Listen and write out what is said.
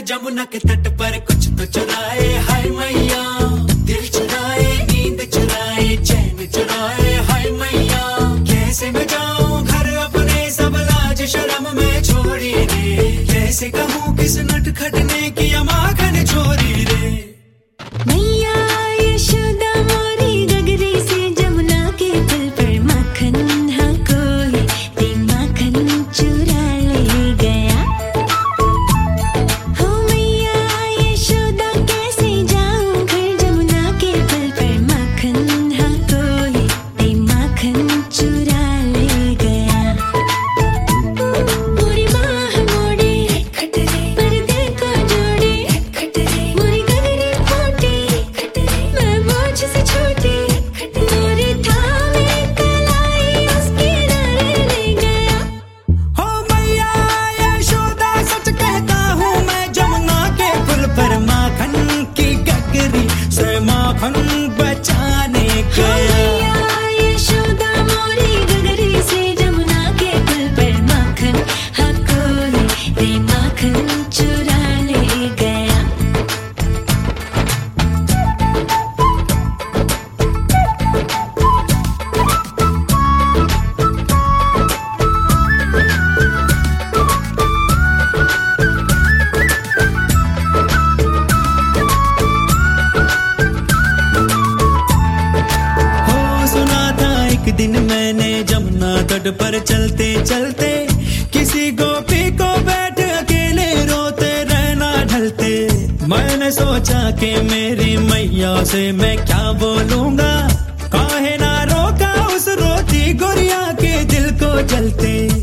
जमुना के तट पर कुछ तो चुराए, हाय मैया दिल चुराए, नींद चुराए, चैन चुराए, हाय मैया कैसे मैं जाऊं घर अपने, सब लाज शर्म में छोड़ी रे, कैसे कहूँ किस नटखट ने किया माखन चोरी रे। मैया यशोदा मोरी गगरी से जमुना के पुल पर माखन हाँ कोई ते माखन चुरा ले गया। हो मैया यशोदा कैसे जाऊं घर जमुना के पुल पर माखन हाँ कोई ते माखन चुरा ले गया। मोरी बाह मोड़े खटरे पर्दे को जोड़े खटरे, मोरी गगरी फूटी खटरे मैं बोझ से छूटी खटरे, मोरी थामे कलाई उसके नारे ले गया। हो मैया यशोदा सच कहता हूँ मैं, जमुना के पुल पर माखन की गगरी से माखन बचाने गया। मैया यशोदा मोरी गगरी से जमुना के पुल पर माखन हाँ कोई ते माखन चुरा ले गया। हो सुना था एक दिन मैंने जमुना तट पर चलते चलते, किसी गोपी को बैठ अकेले रोते रहना ढलते। मैंने सोचा कि मेरी मैया से मैं क्या बोलूंगा, काहे ना रोका उस रोती गुड़िया के दिल को जलते।